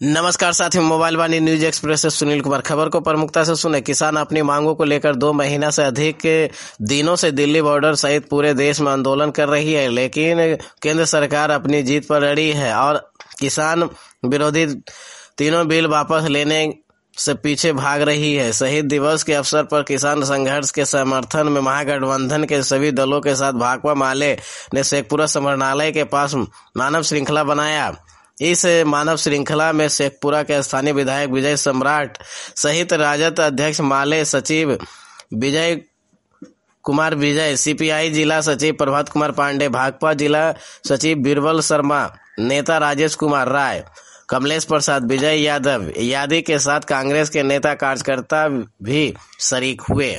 नमस्कार साथियों, मोबाइल वाणी news express से सुनील कुमार। खबर को प्रमुखता से सुने। किसान अपनी मांगों को लेकर 2 महीना से अधिक के दिनों से दिल्ली बॉर्डर सहित पूरे देश में आंदोलन कर रही है, लेकिन केंद्र सरकार अपनी जीत पर अड़ी है और किसान विरोधी तीनों बिल वापस लेने से पीछे भाग रही है। शहीद दिवस के अवसर पर किसान संघर्ष के समर्थन में महागठबंधन के सभी दलों के साथ भाकपा माले ने शेखपुरा समरणालय के पास मानव श्रृंखला बनाया। इस मानव श्रृंखला में शेखपुरा के स्थानीय विधायक विजय सम्राट सहित राजद अध्यक्ष माले सचिव विजय कुमार विजय, सीपीआई जिला सचिव प्रभात कुमार पांडे, भाकपा जिला सचिव बीरबल शर्मा, नेता राजेश कुमार राय, कमलेश प्रसाद, विजय यादव आदि के साथ कांग्रेस के नेता कार्यकर्ता भी शरीक हुए।